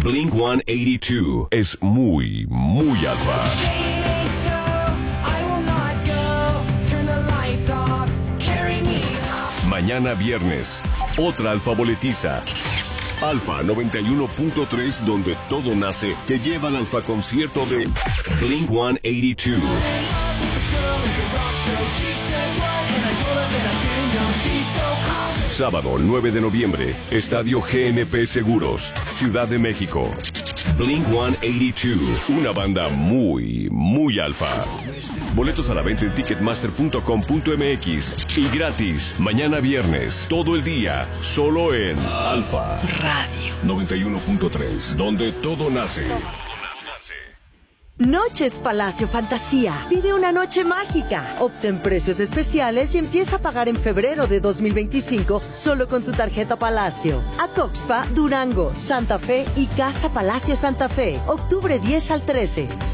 Blink-182 es muy, muy alfa. Mañana viernes, otra alfa boletiza. Alfa 91.3, donde todo nace, te lleva al alfa concierto de Blink-182. Sábado 9 de noviembre, Estadio GNP Seguros, Ciudad de México. Blink-182, una banda muy, muy alfa. Boletos a la venta en ticketmaster.com.mx y gratis, mañana viernes, todo el día, solo en Alfa Radio 91.3, donde todo nace. Noches Palacio Fantasía. Vive una noche mágica. Obtén precios especiales y empieza a pagar en febrero de 2025 solo con tu tarjeta Palacio. Acoxpa, Durango, Santa Fe y Casa Palacio Santa Fe. Octubre 10 al 13.